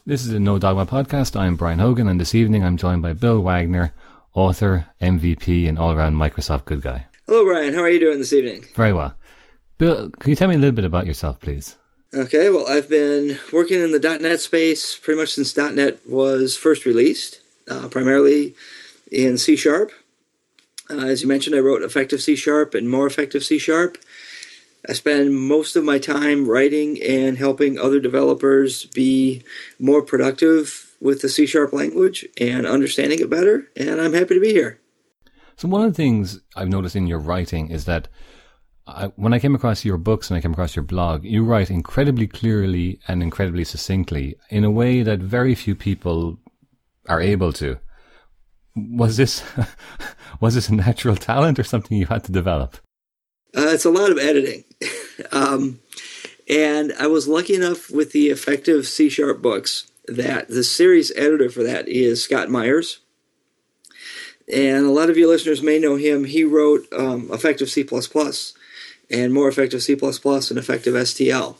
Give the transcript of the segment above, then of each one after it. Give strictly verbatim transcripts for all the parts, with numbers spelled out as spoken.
This is the No Dogma podcast. I'm Brian Hogan, and this evening I'm joined by Bill Wagner, author, M V P, and all-around Microsoft good guy. Hello, Brian. How are you doing this evening? Very well. Bill, can you tell me a little bit about yourself, please? Okay, well, I've been working in the dot net space pretty much since dot net was first released, uh, primarily in C Sharp. Uh, as you mentioned, I wrote Effective C Sharp and More Effective C Sharp. I spend most of my time writing and helping other developers be more productive with the C Sharp language and understanding it better, and I'm happy to be here. So one of the things I've noticed in your writing is that I, when I came across your books and I came across your blog, you write incredibly clearly and incredibly succinctly in a way that very few people are able to. Was this was this a natural talent or something you had to develop? Uh, it's a lot of editing. um, and I was lucky enough with the Effective C Sharp books that the series editor for that is Scott Myers. And a lot of your listeners may know him. He wrote um, Effective C plus plus and More Effective C plus plus and Effective S T L.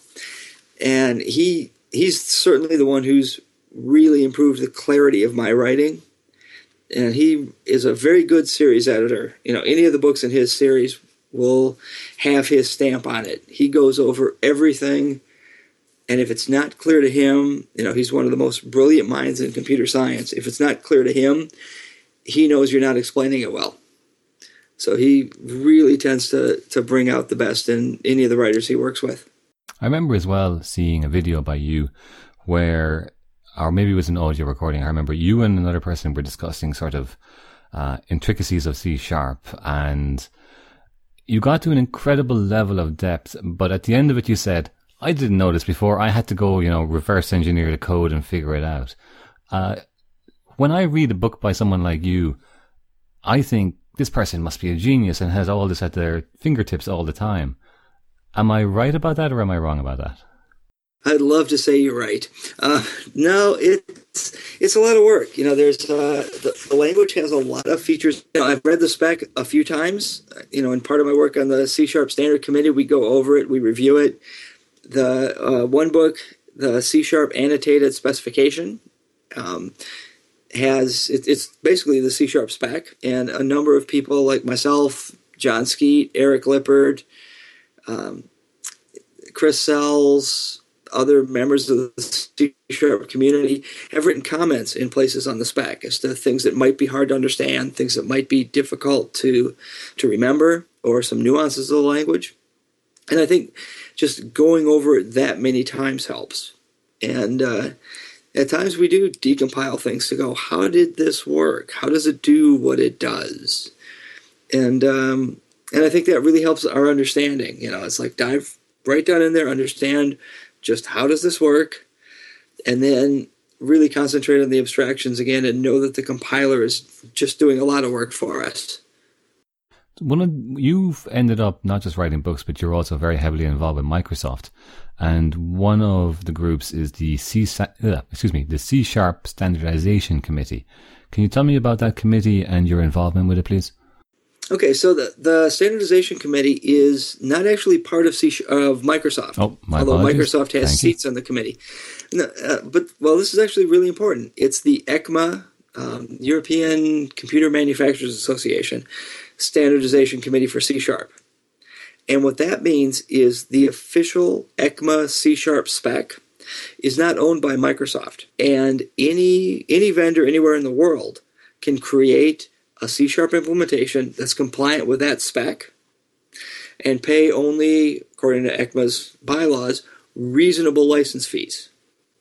And he he's certainly the one who's really improved the clarity of my writing. And he is a very good series editor. You know, any of the books in his series will have his stamp on it. He goes over everything, and if it's not clear to him, you know, he's one of the most brilliant minds in computer science. If it's not clear to him, he knows you're not explaining it well. So he really tends to, to bring out the best in any of the writers he works with. I remember as well seeing a video by you where, or maybe it was an audio recording, I remember you and another person were discussing sort of uh, intricacies of C Sharp, and you got to an incredible level of depth, but at the end of it you said, I didn't know this before, I had to go, you know, reverse engineer the code and figure it out. Uh, when I read a book by someone like you, I think this person must be a genius and has all this at their fingertips all the time. Am I right about that, or am I wrong about that? I'd love to say you're right. Uh, no, it's it's a lot of work. You know, there's uh, the, the language has a lot of features. You know, I've read the spec a few times. You know, in part of my work on the C Sharp Standard Committee, we go over it, we review it. The uh, one book, the C Sharp Annotated Specification, um, has it, it's basically the C Sharp spec, and a number of people like myself, John Skeet, Eric Lippard, um, Chris Sells, other members of the C Sharp community have written comments in places on the spec as to things that might be hard to understand, things that might be difficult to to remember, or some nuances of the language. And I think just going over it that many times helps. And uh, at times we do decompile things to go, how did this work? How does it do what it does? And um, and I think that really helps our understanding. You know, it's like dive right down in there, understand just how does this work, and then really concentrate on the abstractions again and know that the compiler is just doing a lot of work for us. One of, you've ended up not just writing books, but you're also very heavily involved with Microsoft. And one of the groups is the C, uh, excuse me, the C Sharp Standardization Committee. Can you tell me about that committee and your involvement with it, please? Okay, so the, the Standardization Committee is not actually part of C, of Microsoft, oh, my although apologies. Microsoft has Thank seats you. on the committee. No, uh, but, well, this is actually really important. It's the ECMA, um, European Computer Manufacturers Association, Standardization Committee for C Sharp. And what that means is the official ECMA C Sharp spec is not owned by Microsoft. And any any vendor anywhere in the world can create a C Sharp implementation that's compliant with that spec and pay only, according to ECMA's bylaws, reasonable license fees.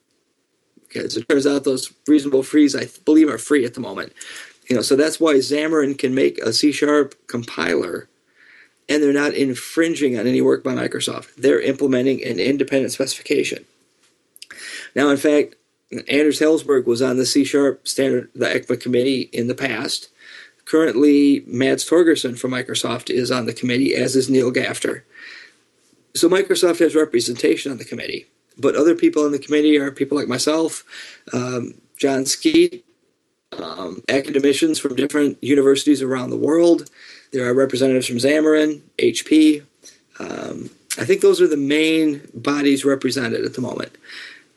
Okay, so it turns out those reasonable fees, I believe, are free at the moment. You know, so that's why Xamarin can make a C Sharp compiler, and they're not infringing on any work by Microsoft. They're implementing an independent specification. Now, in fact, Anders Hellsberg was on the C Sharp standard, the ECMA committee in the past. Currently, Mads Torgerson from Microsoft is on the committee, as is Neil Gafter. So Microsoft has representation on the committee, but other people on the committee are people like myself, um, John Skeet, um, academicians from different universities around the world. There are representatives from Xamarin, H P. Um, I think those are the main bodies represented at the moment.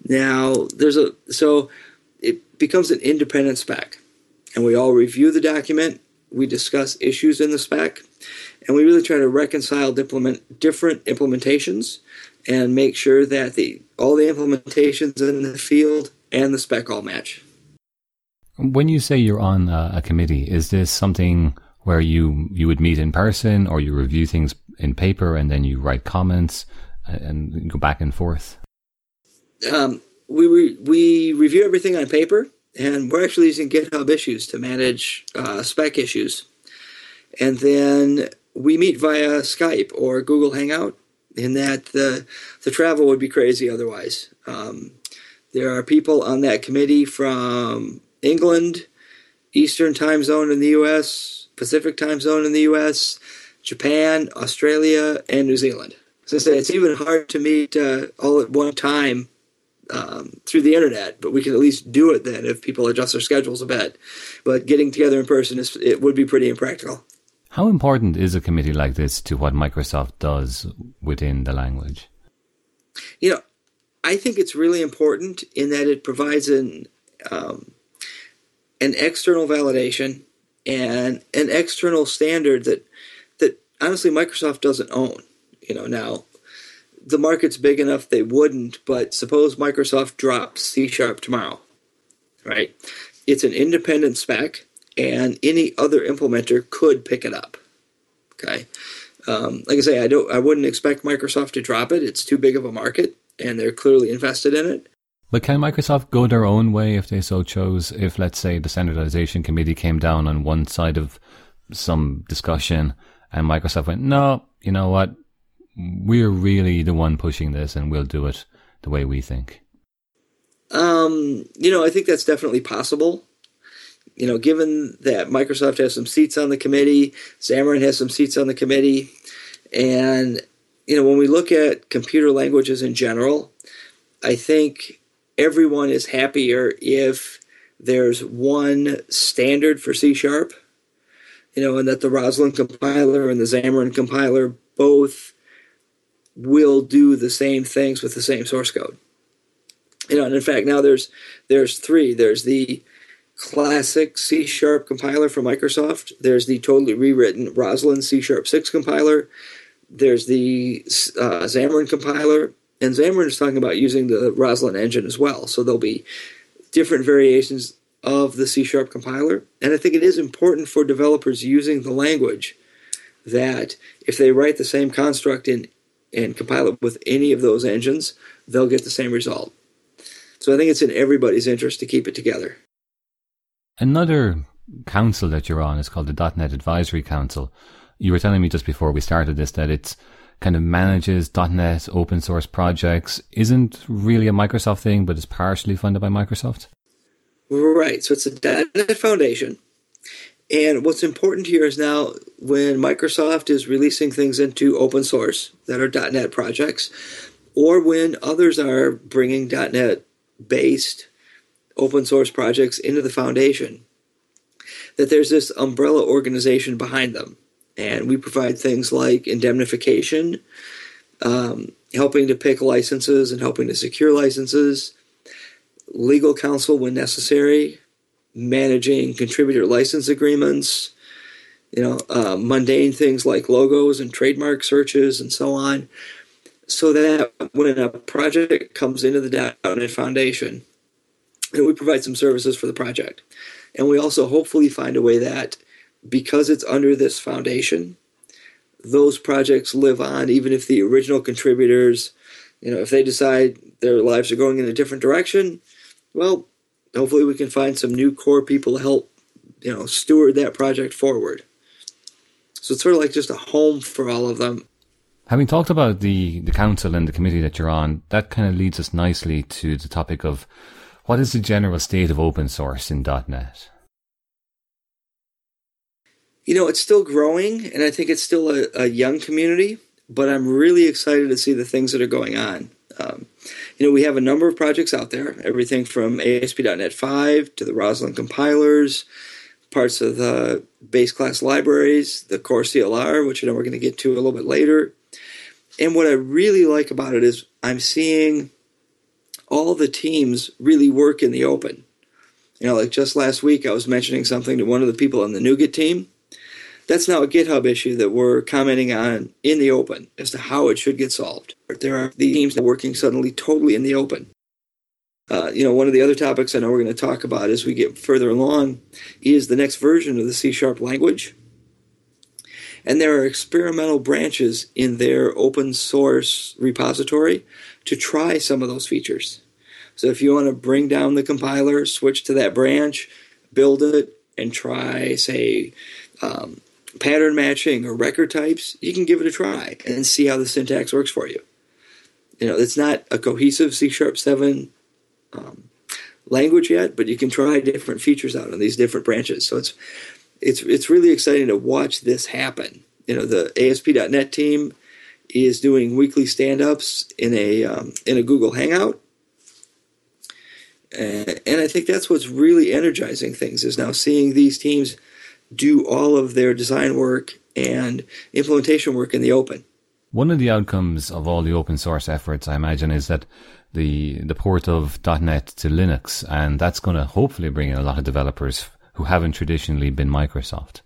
Now, there's a so it becomes an independent spec, and we all review the document. We discuss issues in the spec, and we really try to reconcile implement, different implementations and make sure that the all the implementations in the field and the spec all match. When you say you're on a, a committee, is this something where you, you would meet in person, or you review things in paper and then you write comments and go back and forth? Um, we, we we review everything on paper, and we're actually using GitHub Issues to manage uh, spec issues. And then we meet via Skype or Google Hangout, in that the the travel would be crazy otherwise. Um, there are people on that committee from England, Eastern Time Zone in the U S, Pacific Time Zone in the U S, Japan, Australia, and New Zealand. So I say it's even hard to meet uh, all at one time um, through the internet, but we can at least do it then if people adjust their schedules a bit. But getting together in person, is, it would be pretty impractical. How important is a committee like this to what Microsoft does within the language? You know, I think it's really important in that it provides an um, an external validation and an external standard that that honestly Microsoft doesn't own. You know, now the market's big enough they wouldn't, but suppose Microsoft drops C Sharp tomorrow, right? It's an independent spec, and any other implementer could pick it up. Okay, um, like I say, I don't, I wouldn't expect Microsoft to drop it. It's too big of a market, and they're clearly invested in it. But can Microsoft go their own way if they so chose? If, let's say, the standardization committee came down on one side of some discussion, and Microsoft went, "No, you know what? We're really the one pushing this, and we'll do it the way we think." Um, you know, I think that's definitely possible. You know, given that Microsoft has some seats on the committee, Xamarin has some seats on the committee, and, you know, when we look at computer languages in general, I think everyone is happier if there's one standard for C Sharp, you know, and that the Roslyn compiler and the Xamarin compiler both will do the same things with the same source code. You know, and in fact, now there's there's three. There's the classic C Sharp compiler from Microsoft. There's the totally rewritten Roslyn C Sharp six compiler. There's the uh, Xamarin compiler. And Xamarin is talking about using the Roslyn engine as well. So there'll be different variations of the C Sharp compiler. And I think it is important for developers using the language that if they write the same construct in, and compile it with any of those engines, they'll get the same result. So I think it's in everybody's interest to keep it together. Another council that you're on is called the .dot net Advisory Council. You were telling me just before we started this that it's kind of manages .dot net open source projects. Isn't really a Microsoft thing, but it's partially funded by Microsoft? Right. So it's a .dot net Foundation. And what's important here is now when Microsoft is releasing things into open source that are .dot net projects, or when others are bringing .dot net-based open source projects into the foundation, that there's this umbrella organization behind them. And we provide things like indemnification, um, helping to pick licenses and helping to secure licenses, legal counsel when necessary, managing contributor license agreements, you know, uh, mundane things like logos and trademark searches and so on, so that when a project comes into the .dot net Foundation, and we provide some services for the project. And we also hopefully find a way that because it's under this foundation, those projects live on, even if the original contributors, you know, if they decide their lives are going in a different direction, well, hopefully we can find some new core people to help, you know, steward that project forward. So it's sort of like just a home for all of them. Having talked about the, the council and the committee that you're on, that kind of leads us nicely to the topic of what is the general state of open source in .dot net? You know, it's still growing, and I think it's still a, a young community, but I'm really excited to see the things that are going on. Um, you know, we have a number of projects out there, everything from A S P dot net five to the Roslyn compilers, parts of the base class libraries, the core C L R, which I know we're going to get to a little bit later. And what I really like about it is I'm seeing all the teams really work in the open. You know, like just last week, I was mentioning something to one of the people on the NuGet team. That's now a GitHub issue that we're commenting on in the open as to how it should get solved. There are the teams that are working suddenly totally in the open. Uh, you know, one of the other topics I know we're going to talk about as we get further along is the next version of the C Sharp language. And there are experimental branches in their open source repository to try some of those features. So if you want to bring down the compiler, switch to that branch, build it, and try, say, um, pattern matching or record types, you can give it a try and see how the syntax works for you. You know, it's not a cohesive C Sharp seven um, language yet, but you can try different features out on these different branches. So it's it's it's really exciting to watch this happen. You know, the A S P dot net team is doing weekly stand-ups in a um, in a Google Hangout. And, and I think that's what's really energizing things, is now seeing these teams do all of their design work and implementation work in the open. One of the outcomes of all the open source efforts, I imagine, is that the the port of .NET to Linux, and that's going to hopefully bring in a lot of developers who haven't traditionally been Microsoft.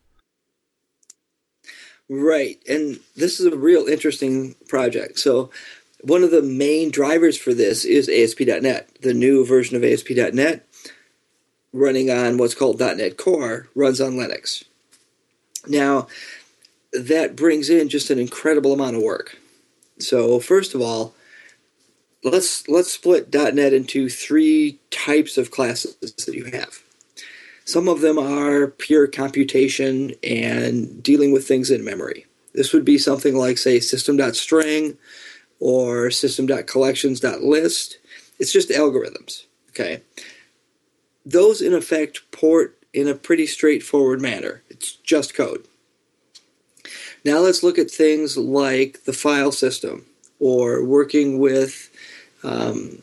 Right, and this is a real interesting project. So one of the main drivers for this is A S P dot net. The new version of A S P dot net, running on what's called .NET Core, runs on Linux. Now, that brings in just an incredible amount of work. So first of all, let's let's split .NET into three types of classes that you have. Some of them are pure computation and dealing with things in memory. This would be something like, say, system.string or system.collections.list. It's just algorithms, okay? Those, in effect, port in a pretty straightforward manner. It's just code. Now let's look at things like the file system, or working with um,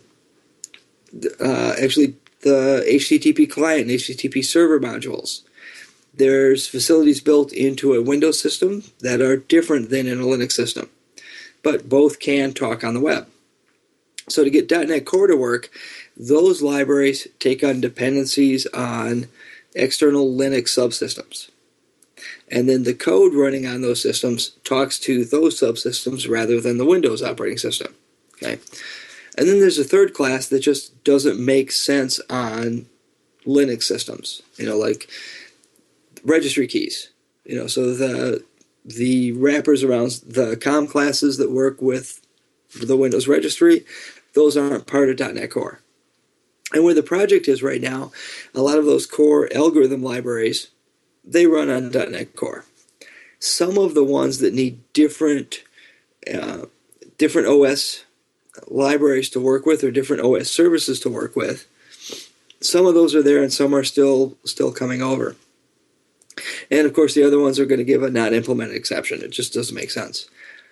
uh, actually the H T T P client and H T T P server modules. There's facilities built into a Windows system that are different than in a Linux system, but both can talk on the web. So to get .NET Core to work, those libraries take on dependencies on external Linux subsystems. And then the code running on those systems talks to those subsystems rather than the Windows operating system. Okay. And then there's a third class that just doesn't make sense on Linux systems. You know, like registry keys. You know, so the the wrappers around the COM classes that work with the Windows registry, those aren't part of .NET Core. And where the project is right now, a lot of those core algorithm libraries, they run on .NET Core. Some of the ones that need different uh, different O S libraries to work with, or different O S services to work with, some of those are there and some are still still coming over. And of course the other ones are going to give a not implemented exception. It just doesn't make sense.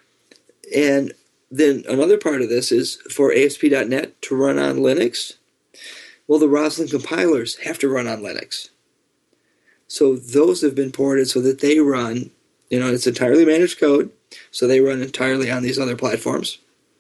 And then another part of this is for A S P dot net to run on Linux. Well, the Roslyn compilers have to run on Linux. So those have been ported so that they run, you know, it's entirely managed code, so they run entirely on these other platforms.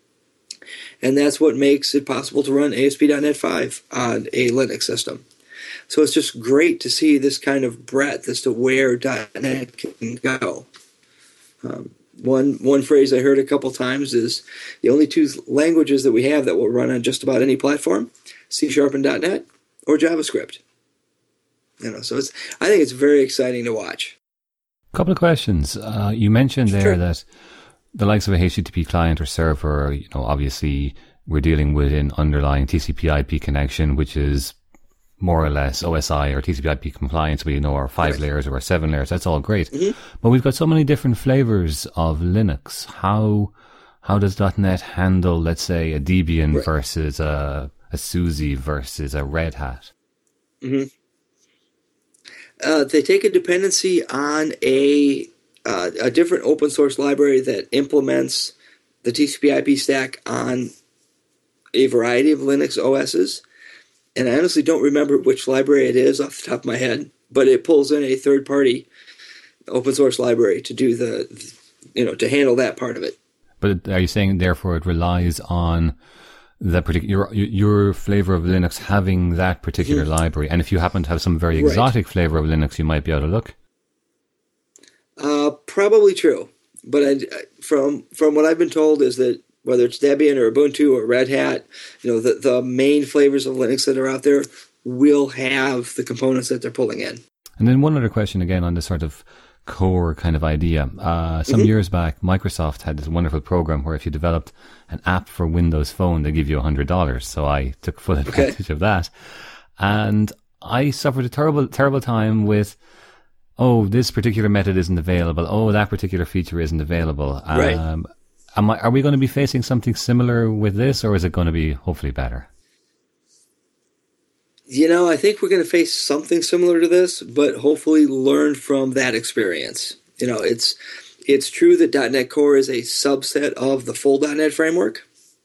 And that's what makes it possible to run A S P dot net five on a Linux system. So it's just great to see this kind of breadth as to where .NET can go. Um, one one phrase I heard a couple times is the only two languages that we have that will run on just about any platform, C Sharp and .NET or JavaScript. You know, so it's I think it's very exciting to watch. A couple of questions. Uh, you mentioned there sure. that the likes of a H T T P client or server, you know, obviously we're dealing with an underlying T C P I P connection, which is more or less O S I or T C P I P compliance. We know our five right. layers or our seven layers. That's all great. Mm-hmm. But we've got so many different flavors of Linux. How how does .NET handle, let's say, a Debian right. versus a, a SUSE versus a Red Hat? Mm-hmm. Uh, they take a dependency on a uh, a different open source library that implements the T C P I P stack on a variety of Linux O Ss. And I honestly don't remember which library it is off the top of my head, but it pulls in a third-party open source library to do the, you know, to handle that part of it. But are you saying, therefore, it relies on that particular your, your flavor of Linux having that particular mm-hmm. library, and if you happen to have some very exotic right. flavor of Linux, you might be able to look. Uh, probably true, but I, from from what I've been told is that whether it's Debian or Ubuntu or Red Hat, you know, the the main flavors of Linux that are out there will have the components that they're pulling in. And then one other question again on this sort of core kind of idea. Uh, some mm-hmm. years back, Microsoft had this wonderful program where if you developed an app for Windows Phone, they give you one hundred dollars. So I took full advantage okay. of that. And I suffered a terrible, terrible time with, oh, this particular method isn't available. Oh, that particular feature isn't available. Right. Um, am I, are we going to be facing something similar with this, or is it going to be hopefully better? You know, I think we're going to face something similar to this, but hopefully learn from that experience. You know, it's it's true that .NET Core is a subset of the full .NET framework,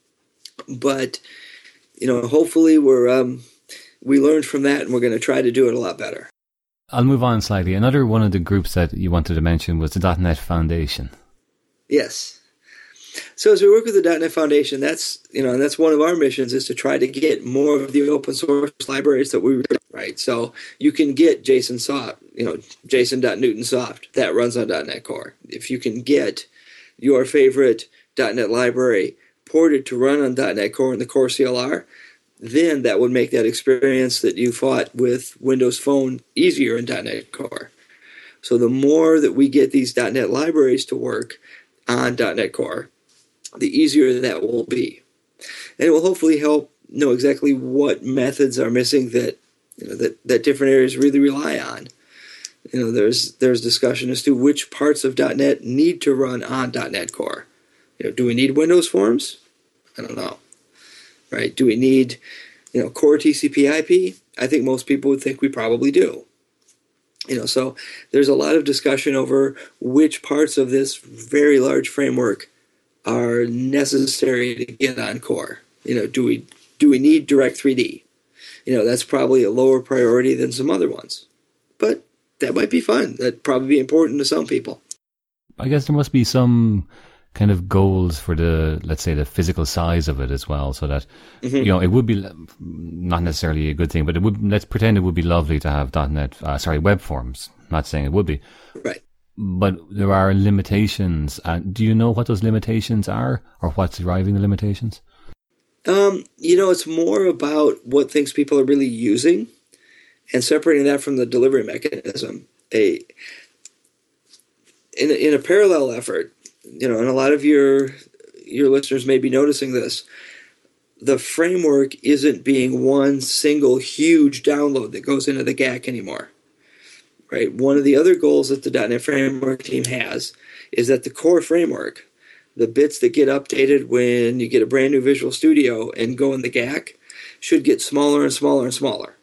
but you know, hopefully we're um, we learned from that, and we're going to try to do it a lot better. I'll move on slightly. Another one of the groups that you wanted to mention was the .NET Foundation. Yes. So as we work with the .NET Foundation, that's you know, and that's one of our missions is to try to get more of the open source libraries that we write. So you can get JSON soft, you know, JSON.NewtonSoft that runs on .NET Core. If you can get your favorite .NET library ported to run on .NET Core in the Core C L R, then that would make that experience that you fought with Windows Phone easier in .NET Core. So the more that we get these .NET libraries to work on .NET Core, the easier that will be. And it will hopefully help know exactly what methods are missing that you know that, that different areas really rely on. You know, there's there's discussion as to which parts of .NET need to run on .NET Core. You know, do we need Windows Forms? I don't know. Right? Do we need, you know, Core T C P I P? I think most people would think we probably do. You know, so there's a lot of discussion over which parts of this very large framework are necessary to get on Core. You know, do we do we need Direct three D? You know, that's probably a lower priority than some other ones. But that might be fun. That'd probably be important to some people. I guess there must be some kind of goals for the, let's say, the physical size of it as well, so that, mm-hmm. you know, it would be not necessarily a good thing, but it would, let's pretend it would be lovely to have .NET, uh, sorry, web forms. Not saying it would be. Right. But there are limitations. Uh, do you know what those limitations are, or what's driving the limitations? Um, you know, it's more about what things people are really using and separating that from the delivery mechanism. A in, in a parallel effort, you know, and a lot of your your listeners may be noticing this, the framework isn't being one single huge download that goes into the G A C anymore. Right. One of the other goals that the .NET Framework team has is that the core framework, the bits that get updated when you get a brand new Visual Studio and go in the G A C, should get smaller and smaller and smaller.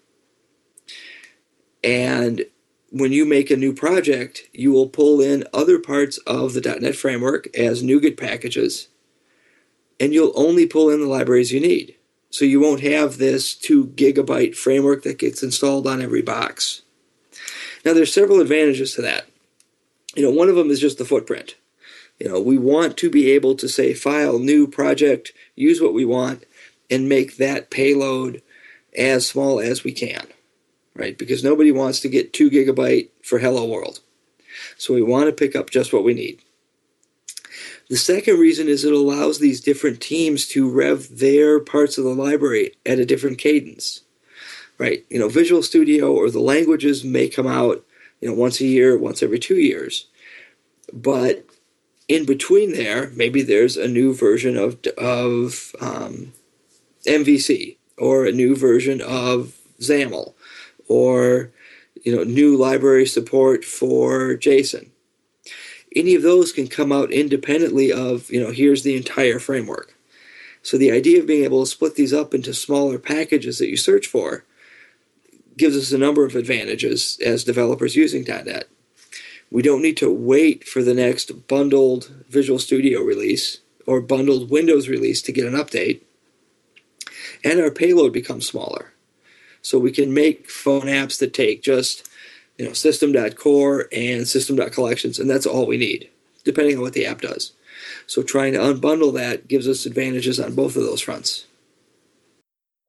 And when you make a new project, you will pull in other parts of the .NET Framework as NuGet packages, and you'll only pull in the libraries you need. So you won't have this two gigabyte framework that gets installed on every box. Now, there's several advantages to that. You know, one of them is just the footprint. You know, we want to be able to say, file, new project, use what we want, and make that payload as small as we can, right? Because nobody wants to get two gigabyte for Hello World. So we want to pick up just what we need. The second reason is it allows these different teams to rev their parts of the library at a different cadence. Right, you know, Visual Studio or the languages may come out, you know, once a year, once every two years. But in between there, maybe there's a new version of of um, M V C or a new version of XAML or, you know, new library support for JSON. Any of those can come out independently of, you know, here's the entire framework. So the idea of being able to split these up into smaller packages that you search for gives us a number of advantages as developers using .NET. We don't need to wait for the next bundled Visual Studio release or bundled Windows release to get an update. And our payload becomes smaller. So we can make phone apps that take just, you know, system.core and system.collections, and that's all we need, depending on what the app does. So trying to unbundle that gives us advantages on both of those fronts.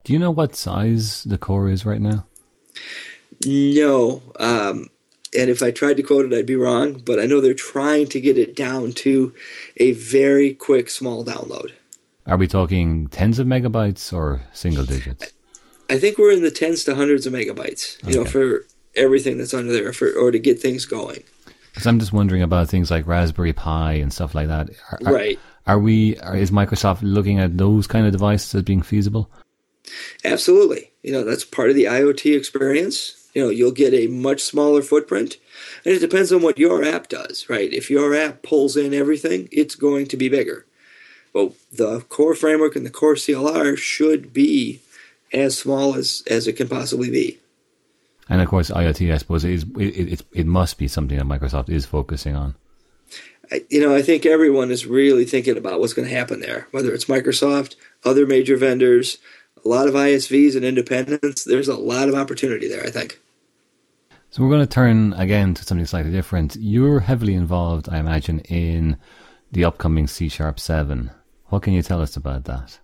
Do you know what size the core is right now? No. Um, and if I tried to quote it, I'd be wrong. But I know they're trying to get it down to a very quick, small download. Are we talking tens of megabytes or single digits? I think we're in the tens to hundreds of megabytes, you okay. know, for everything that's under there, for or to get things going. Because I'm just wondering about things like Raspberry Pi and stuff like that. Are, right. Are, are we? Are, is Microsoft looking at those kind of devices as being feasible? Absolutely. You know, that's part of the IoT experience. You know, you'll get a much smaller footprint, and it depends on what your app does, right? If your app pulls in everything, it's going to be bigger. Well, the core framework and the core C L R should be as small as, as it can possibly be. And of course, IoT, I suppose, is it, it, it must be something that Microsoft is focusing on. I, you know, I think everyone is really thinking about what's going to happen there, whether it's Microsoft, other major vendors, a lot of I S Vs and independents. There's a lot of opportunity there, I think. So we're going to turn again to something slightly different. You're heavily involved, I imagine, in the upcoming C Sharp seven. What can you tell us about that?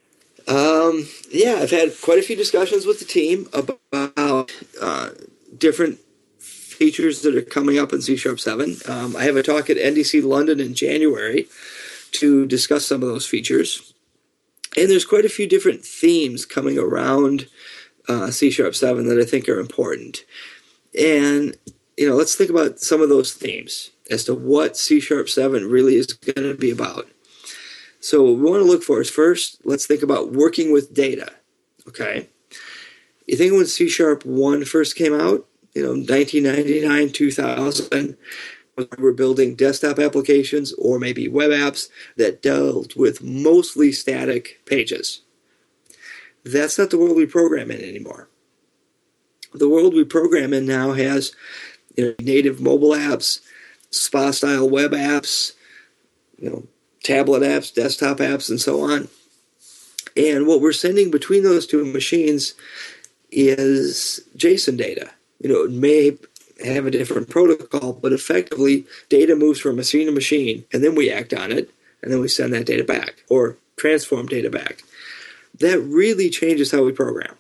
Um, yeah, I've had quite a few discussions with the team about uh, different features that are coming up in C Sharp seven. Um, I have a talk at N D C London in January to discuss some of those features. And there's quite a few different themes coming around uh, C Sharp seven that I think are important. And, you know, let's think about some of those themes as to what C Sharp seven really is going to be about. So what we want to look for is first, let's think about working with data, okay? You think when C Sharp one first came out, you know, nineteen ninety-nine, two thousand, we were building desktop applications or maybe web apps that dealt with mostly static pages. That's not the world we program in anymore. The world we program in now has, you know, native mobile apps, S P A-style web apps, you know, tablet apps, desktop apps, and so on. And what we're sending between those two machines is JSON data. You know, it may have a different protocol, but effectively data moves from machine to machine, and then we act on it, and then we send that data back, or transform data back. That really changes how we program.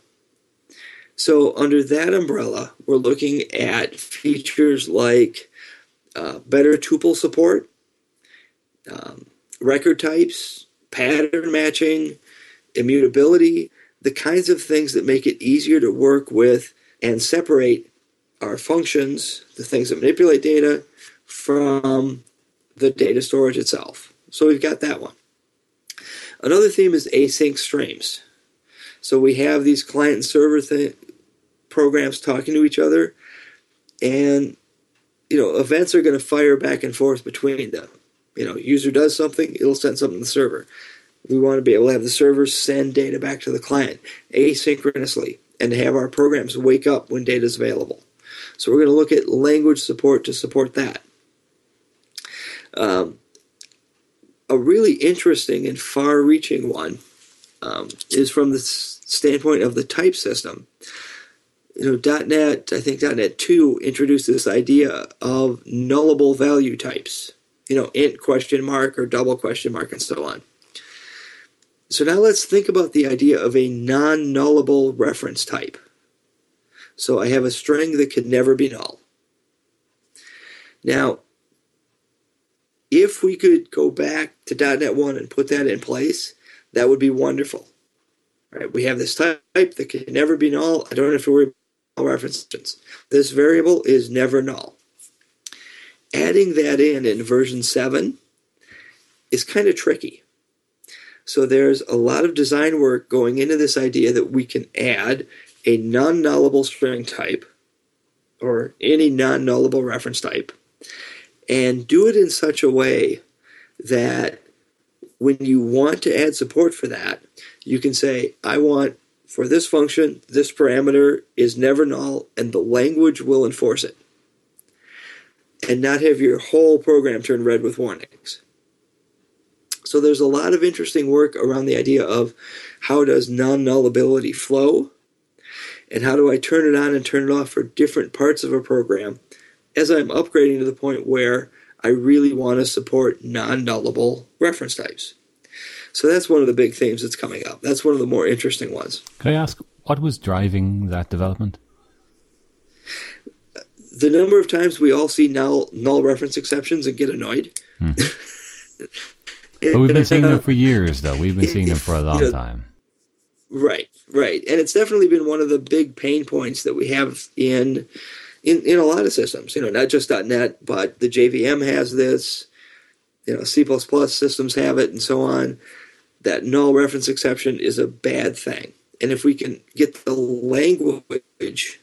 So under that umbrella, we're looking at features like uh, better tuple support, um, record types, pattern matching, immutability, the kinds of things that make it easier to work with and separate our functions, the things that manipulate data, from the data storage itself. So we've got that one. Another theme is async streams. So we have these client and server th- programs talking to each other, and you know, events are going to fire back and forth between them. You know, user does something, it'll send something to the server. We want to be able to have the server send data back to the client asynchronously and to have our programs wake up when data is available. So we're going to look at language support to support that. Um, a really interesting and far-reaching one um, is from the standpoint of the type system. You know, .NET, I think .NET two introduced this idea of nullable value types. You know, int question mark or double question mark and so on. So now let's think about the idea of a non-nullable reference type. So I have a string that could never be null. Now, if we could go back to .NET one and put that in place, that would be wonderful. Right? We have this type that can never be null. I don't have to worry about null references. This variable is never null. Adding that in in version seven is kind of tricky. So there's a lot of design work going into this idea that we can add a non-nullable string type or any non-nullable reference type and do it in such a way that when you want to add support for that, you can say, I want for this function, this parameter is never null, and the language will enforce it. And not have your whole program turn red with warnings. So there's a lot of interesting work around the idea of how does non-nullability flow, and how do I turn it on and turn it off for different parts of a program as I'm upgrading to the point where I really want to support non-nullable reference types. So that's one of the big themes that's coming up. That's one of the more interesting ones. Could I ask, what was driving that development? The number of times we all see null, null reference exceptions and get annoyed. Hmm. But we've been seeing them for years, though. We've been seeing them for a long you know, time. Right, right. And it's definitely been one of the big pain points that we have in in, in a lot of systems. You know, not just .NET, but the J V M has this. You know, C plus plus systems have it, and so on. That null reference exception is a bad thing. And if we can get the language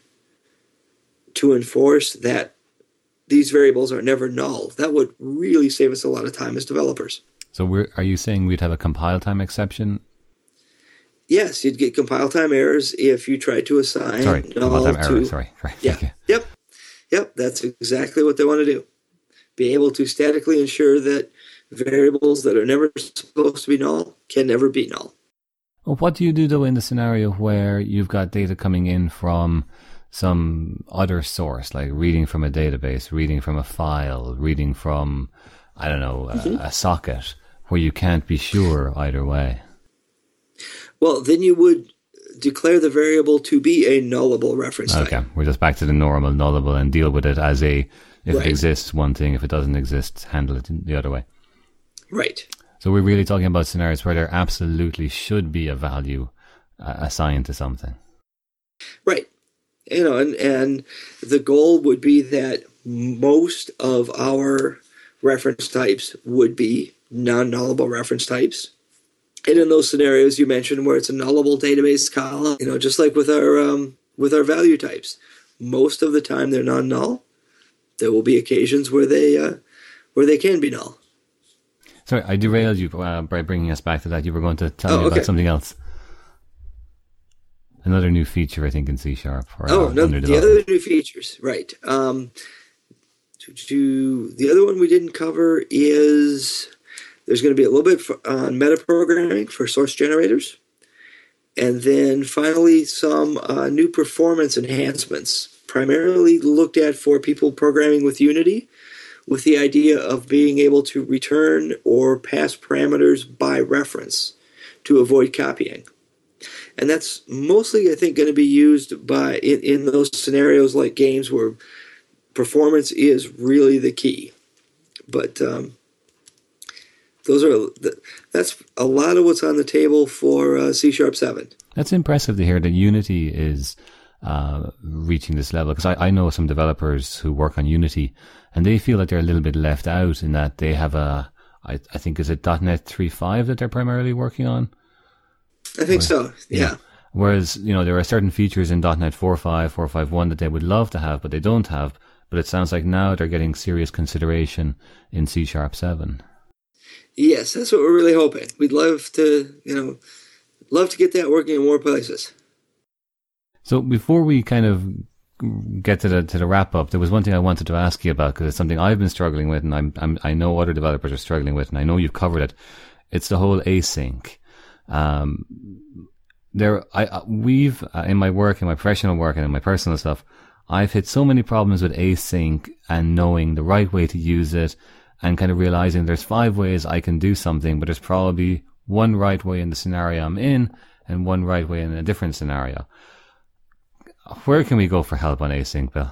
to enforce that these variables are never null, that would really save us a lot of time as developers. So we're, are you saying we'd have a compile time exception? Yes, you'd get compile time errors if you tried to assign sorry, null compile time to... error, sorry. Right. Yeah, yep, yep, that's exactly what they want to do. Be able to statically ensure that variables that are never supposed to be null can never be null. Well, what do you do, though, in the scenario where you've got data coming in from some other source, like reading from a database, reading from a file, reading from, I don't know, a, mm-hmm. a socket, where you can't be sure either way? Well, then you would declare the variable to be a nullable reference type. Okay, we're just back to the normal nullable and deal with it as a, if right. it exists, one thing, if it doesn't exist, handle it the other way. Right. So we're really talking about scenarios where there absolutely should be a value uh, assigned to something. Right. You know, and, and the goal would be that most of our reference types would be non-nullable reference types. And in those scenarios you mentioned where it's a nullable database column, you know, just like with our um, with our value types, most of the time they're non-null. There will be occasions where they uh, where they can be null. Sorry, I derailed you uh, by bringing us back to that. You were going to tell oh, me okay. about something else. Another new feature, I think, in C Sharp. Or, oh, uh, no, the other new features, right. Um, to, to, the other one we didn't cover is there's going to be a little bit for, on metaprogramming for source generators. And then finally some uh, new performance enhancements, primarily looked at for people programming with Unity, with the idea of being able to return or pass parameters by reference to avoid copying. And that's mostly, I think, going to be used by in, in those scenarios like games where performance is really the key. But um, those are that's a lot of what's on the table for uh, C Sharp seven. That's impressive to hear that Unity is uh, reaching this level, because I, I know some developers who work on Unity, and they feel like they're a little bit left out in that they have a, I, I think, is it .NET three point five that they're primarily working on? I think or, so, yeah. yeah. Whereas, you know, there are certain features in .NET four point five, four point five one that they would love to have, but they don't have. But it sounds like now they're getting serious consideration in C Sharp seven. Yes, that's what we're really hoping. We'd love to, you know, love to get that working in more places. So before we kind of get to the to the wrap up, there was one thing I wanted to ask you about, because it's something I've been struggling with, and I'm, I'm I know other developers are struggling with, and I know you've covered it. It's the whole async. Um, there, I we've uh, in my work, in my professional work, and in my personal stuff, I've hit so many problems with async and knowing the right way to use it, and kind of realizing there's five ways I can do something, but there's probably one right way in the scenario I'm in, and one right way in a different scenario. Where can we go for help on async, Bill?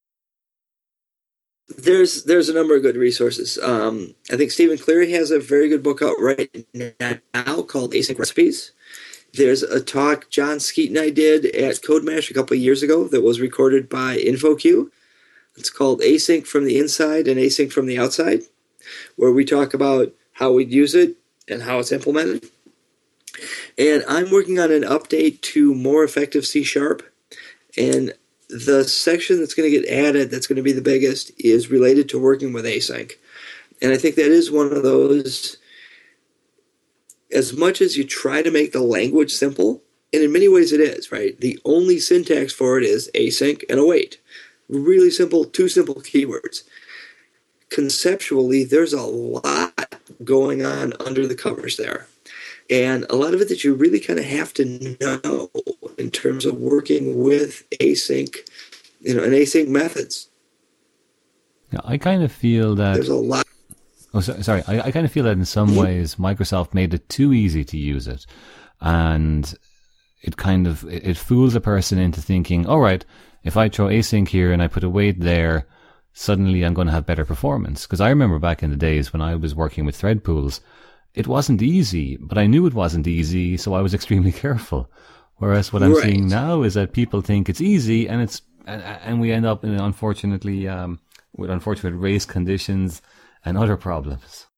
There's there's a number of good resources. Um, I think Stephen Cleary has a very good book out right now called Async Recipes. There's a talk John Skeet and I did at CodeMash a couple of years ago that was recorded by InfoQ. It's called Async from the Inside and Async from the Outside, where we talk about how we use it and how it's implemented. And I'm working on an update to more effective C Sharp. And the section that's going to get added, that's going to be the biggest, is related to working with async. And I think that is one of those, as much as you try to make the language simple, and in many ways it is, right? The only syntax for it is async and await. Really simple, two simple keywords. Conceptually, there's a lot going on under the covers there. And a lot of it that you really kind of have to know in terms of working with async, you know, and async methods. Yeah, I kind of feel that there's a lot. Oh, so, sorry. I, I kind of feel that in some mm-hmm. ways Microsoft made it too easy to use it, and it kind of it, it fools a person into thinking, all right, if I throw async here and I put await there, suddenly I'm going to have better performance. Because I remember back in the days when I was working with thread pools, it wasn't easy, but I knew it wasn't easy, so I was extremely careful. Whereas what I'm right. seeing now is that people think it's easy, and it's and, and we end up in unfortunately um, with unfortunate race conditions and other problems.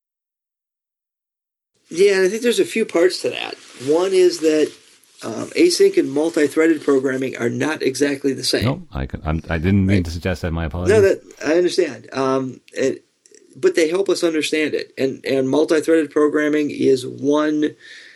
Yeah, and I think there's a few parts to that. One is that um, async and multi-threaded programming are not exactly the same. No, I can, I'm, I didn't mean right? to suggest that. My apologies. No, that I understand. Um, it, but they help us understand it, and and multi-threaded programming is one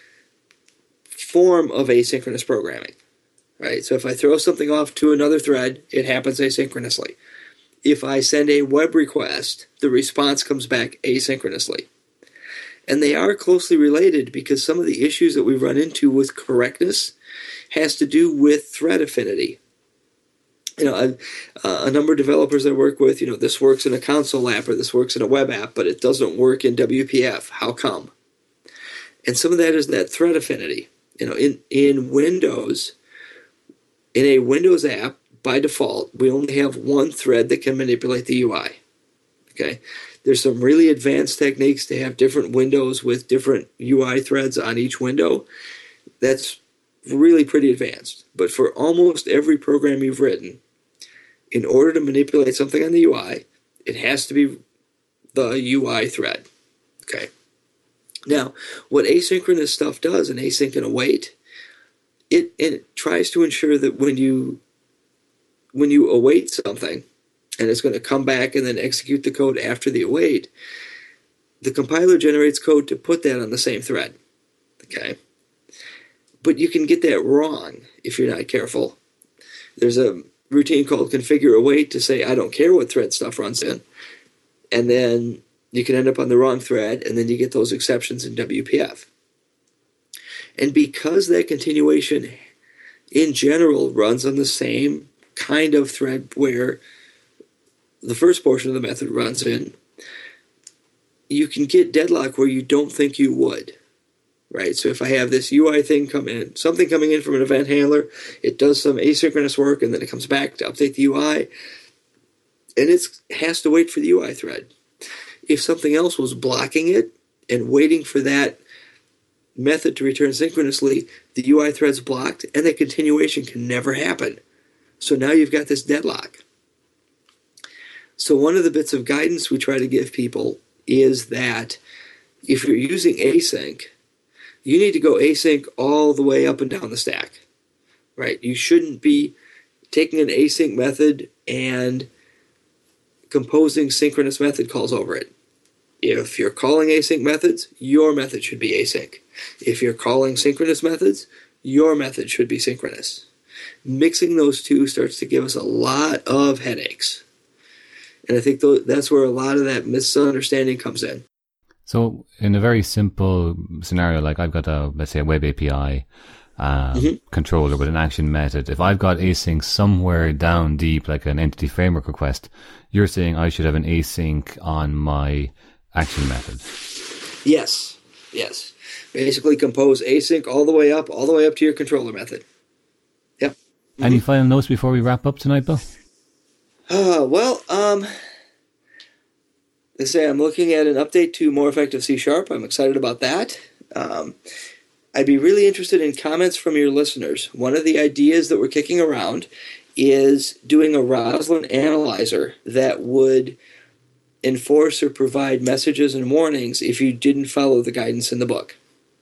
form of asynchronous programming, right? So if I throw something off to another thread, it happens asynchronously. If I send a web request, the response comes back asynchronously. And they are closely related because some of the issues that we run into with correctness has to do with thread affinity. You know, I've, uh, a number of developers I work with, you know, this works in a console app or this works in a web app, but it doesn't work in W P F. How come? And some of that is that thread affinity. You know, in, in Windows, in a Windows app, by default, we only have one thread that can manipulate the U I. Okay? There's some really advanced techniques to have different windows with different U I threads on each window. That's really pretty advanced. But for almost every program you've written, in order to manipulate something on the U I, it has to be the U I thread. Okay? Now, what asynchronous stuff does in async and await, it, it tries to ensure that when you when you await something, and it's going to come back and then execute the code after the await, the compiler generates code to put that on the same thread. Okay? But you can get that wrong if you're not careful. There's a routine called configure await to say, I don't care what thread stuff runs in. And then you can end up on the wrong thread, and then you get those exceptions in W P F. And because that continuation in general runs on the same kind of thread where the first portion of the method runs in, you can get deadlock where you don't think you would, right? So if I have this U I thing come in, something coming in from an event handler, it does some asynchronous work, and then it comes back to update the U I, and it has to wait for the U I thread. If something else was blocking it and waiting for that method to return synchronously, the U I thread's blocked, and that continuation can never happen. So now you've got this deadlock. So one of the bits of guidance we try to give people is that if you're using async, you need to go async all the way up and down the stack, right? You shouldn't be taking an async method and composing synchronous method calls over it. If you're calling async methods, your method should be async. If you're calling synchronous methods, your method should be synchronous. Mixing those two starts to give us a lot of headaches. And I think that's where a lot of that misunderstanding comes in. So in a very simple scenario, like I've got a, let's say a web A P I uh, mm-hmm. controller with an action method. If I've got async somewhere down deep, like an entity framework request, you're saying I should have an async on my action method. Yes. Yes. Basically compose async all the way up, all the way up to your controller method. Yep. Mm-hmm. Any final notes before we wrap up tonight, Bill? Uh, well, um, they say I'm looking at an update to More Effective C Sharp. I'm excited about that. Um, I'd be really interested in comments from your listeners. One of the ideas that we're kicking around is doing a Roslyn analyzer that would enforce or provide messages and warnings if you didn't follow the guidance in the book.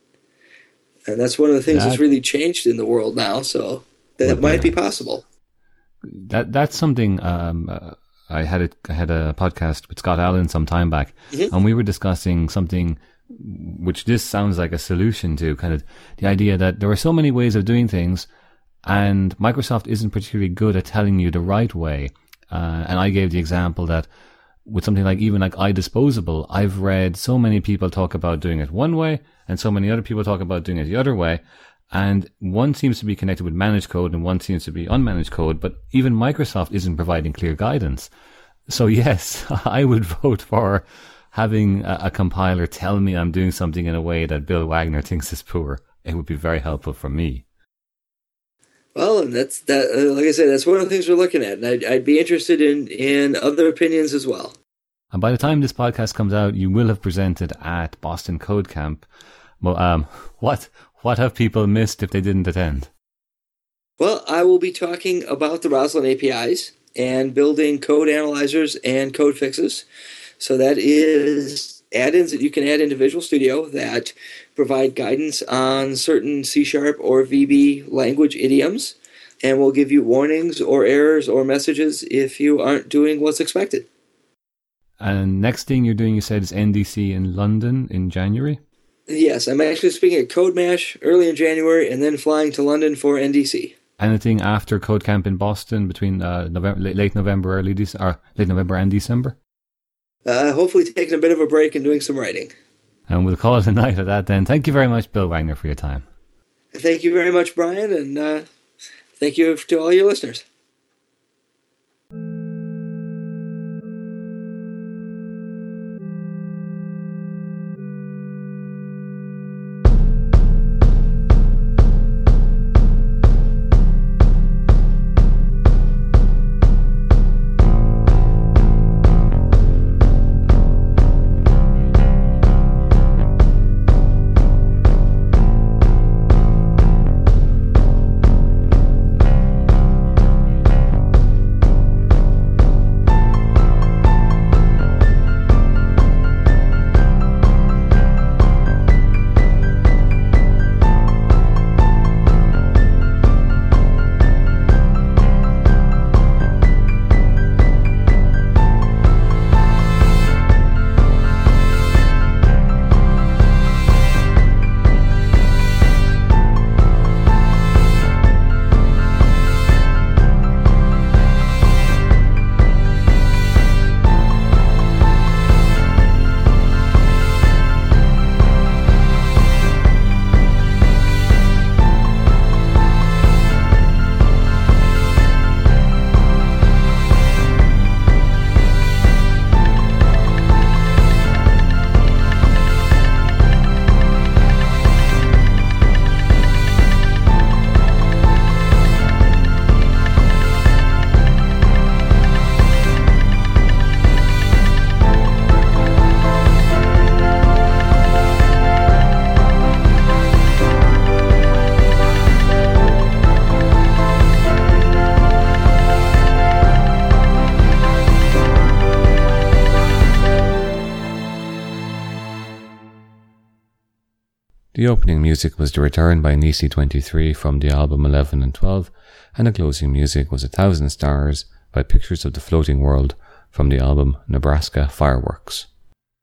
And that's one of the things that, that's really changed in the world now, so that might be possible. That that's something. Um, uh, I had a I had a podcast with Scott Allen some time back, mm-hmm. and we were discussing something which this sounds like a solution to, kind of the idea that there are so many ways of doing things, and Microsoft isn't particularly good at telling you the right way. Uh, and I gave the example that with something like even like iDisposable, I've read so many people talk about doing it one way, and so many other people talk about doing it the other way. And one seems to be connected with managed code and one seems to be unmanaged code, but even Microsoft isn't providing clear guidance. So yes, I would vote for having a, a compiler tell me I'm doing something in a way that Bill Wagner thinks is poor. It would be very helpful for me. Well, and that's that. Uh, like I said, that's one of the things we're looking at, and I'd, I'd be interested in in other opinions as well. And by the time this podcast comes out, you will have presented at Boston Code Camp. Well, um, what what have people missed if they didn't attend? Well, I will be talking about the Roslyn A P Is and building code analyzers and code fixes. So that is add-ins that you can add into Visual Studio that provide guidance on certain C Sharp or V B language idioms, and will give you warnings or errors or messages if you aren't doing what's expected. And next thing you're doing, you said, is N D C in London in January? Yes, I'm actually speaking at CodeMash early in January and then flying to London for N D C. Anything after Code Camp in Boston between uh, November, late November, early Dec- or late November and December? Uh, hopefully taking a bit of a break and doing some writing. And we'll call it a night at that then. Thank you very much, Bill Wagner, for your time. Thank you very much, Brian, and uh, thank you to all your listeners. The opening music was The Return by Nisi twenty-three from the album eleven and twelve, and the closing music was A Thousand Stars by Pictures of the Floating World from the album Nebraska Fireworks.